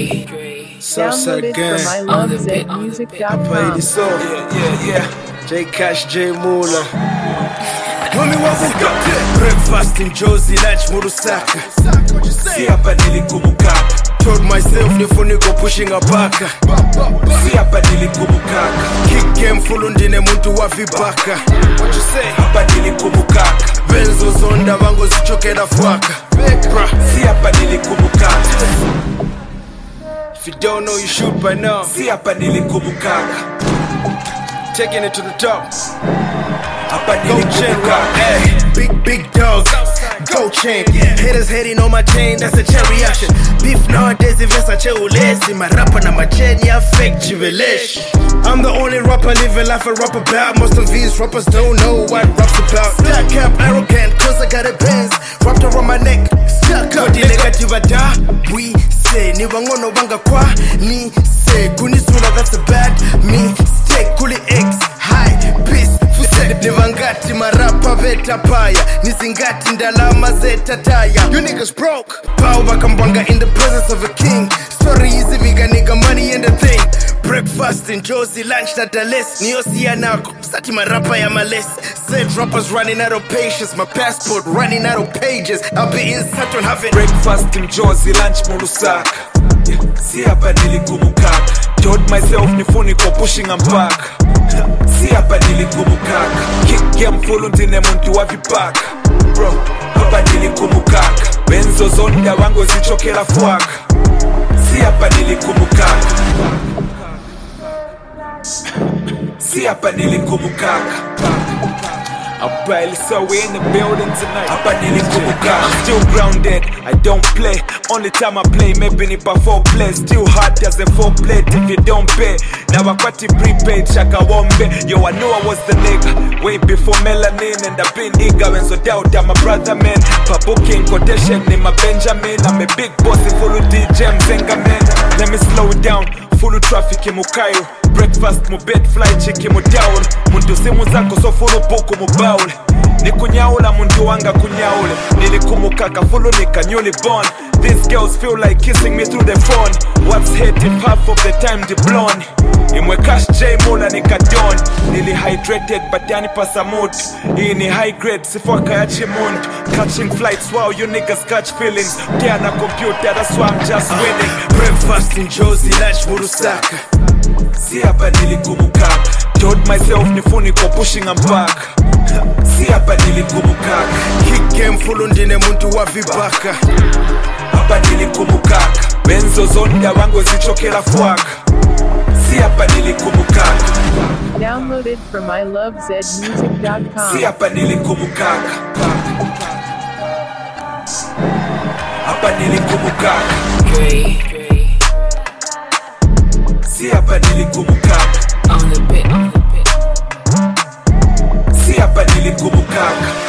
Southside gang. Hapa ili so. J Cash, J Mula. Mami wavuka breakfast in Josie lunch Murusaka. Si hapa nilikumukaka. Told myself nifuniko pushing a baka. Si hapa nilikumukaka. Kick game full ndine muntu wa vibaka. What you say? Hapa nilikumukaka. Benzo zonda wango zichokera fuaka. Bra, si hapa nilikumukaka. If you don't know, you should by now. Si hapa nilikumukaka. Taking it to the top. Go chain rock, big dogs, go chain. Haters hating on my chain, that's a cherry action. Beef nowadays, if I lazy, my rapper na my chain, yeah, fake jubilation. I'm the only rapper living life I rap about. Most of these rappers don't know what rap's about. Stack up, arrogant, cause I got a Benz wrapped around my neck. Stuck up, negative da. We say, ni wangono wanga kwa. Ni say, kunisula, that's a bad mistake. Kuli X, high, peace. Nivangati marapa veta paya Nizingati ndalama zeta taya You niggas broke Pao bakambanga in the presence of a king Story easy viga nigga money and a thing Breakfast in Josie lunch na Dallas Niyosi anako Sati marapa ya males Said rappers running out of patience My passport running out of pages I'll be in Saturn having Breakfast in Josie lunch Murusaka. Si hapa nilikumukaka. Told myself nifuniko pushing a baka. Si hapa nilikumukaka. Kick game full ndine muntu wa vibaka. Bro, hapa nilikumukaka. Benzo zonda wango zichokera fuaka. Si hapa nilikumukaka. Si hapa nilikumukaka. So we in the building tonight. I'm still grounded, I don't play. Only time I play, maybe nipa 4 play. Still hard as a 4 plate if you don't pay. Now I got it prepaid, shaka wombe. Yo, I knew I was the nigga way before melanin, and I've been eager when so doubt I'm a brother man. Pa booking quotation in my Benjamin. I'm a big boss, full of DJ Mzenga man. Let me slow it down. Full traffic in Mukayo. Breakfast mu bed fly chicken mu down. Muntu simu zako so full buku mu baul. Nikunyaula muntu wanga kunyaule. Nilikumukaka full nika newly born. These girls feel like kissing me through the phone. What's hate if half of the time the blonde. Imwe Cash J Mula nika don. Nili hydrated but yani pasamutu. Hii ni high grade sifwaka ya chimundu. Catching flights wow you niggas catch feelings. Tia na computer that's why I'm just winning. Breakfast in Josie lunch Murusaka. Si hapa nilikumukaka. Told myself nifuniko pushing a baka. Si hapa nilikumukaka. Kick game full ndine muntu wa vibaka. Hapa nilikumukaka. Benzo zonda wango zichokera fuaka. Si hapa nilikumukaka. Downloaded from ilovezmusic.com. Si hapa nilikumukaka. Hapa nilikumukaka. Si hapa nilikumukaka. On the bit. Si hapa nilikumukaka.